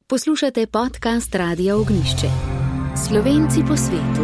Poslušate podcast Radia Ognjišče. Slovenci po svetu.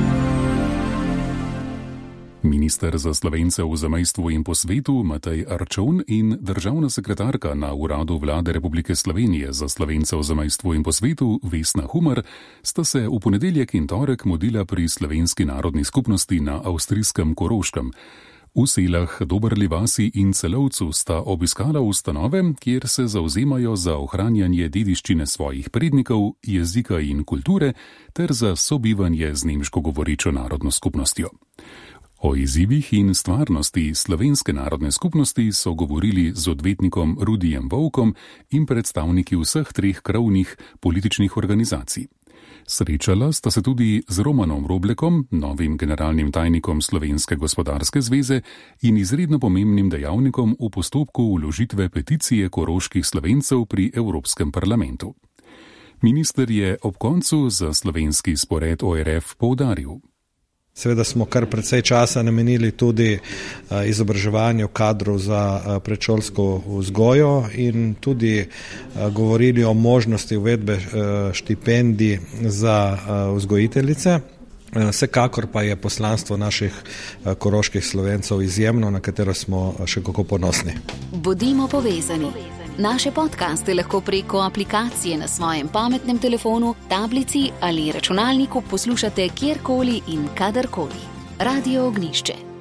Minister za Slovence v zamejstvu in po svetu Matej Arčon in državna sekretarka na Uradu Vlade Republike Slovenije za Slovence v zamejstvu in po svetu Vesna Humar sta se v ponedeljek in torek mudila pri slovenski narodni skupnosti na avstrijskem Koroškem. V selah Dobrli vasi in Celovcu sta obiskala ustanove, kjer se zavzemajo za ohranjanje dediščine svojih prednikov, jezika in kulture ter za sobivanje z nemško govorečo narodno skupnostjo. O izzivih in stvarnosti slovenske narodne skupnosti so govorili z odvetnikom Rudijem Volkom in predstavniki vseh treh krovnih političnih organizacij. Srečala sta se tudi z Romanom Roblekom, novim generalnim tajnikom Slovenske gospodarske zveze in izredno pomembnim dejavnikom v postopku vložitve peticije koroških Slovencev pri Evropskem parlamentu. Minister je ob koncu za slovenski spored ORF poudaril: Seveda smo kar precej časa namenili tudi izobraževanju kadrov za predšolsko vzgojo in tudi govorili o možnosti uvedbe štipendij za vzgojiteljice. Vsekakor pa je poslanstvo naših koroških Slovencev izjemno, na katero smo še kako ponosni. Bodimo povezani. Naše podcaste lahko preko aplikacije na svojem pametnem telefonu, tablici ali računalniku poslušate kjerkoli in kadarkoli. Radio Ognjišče.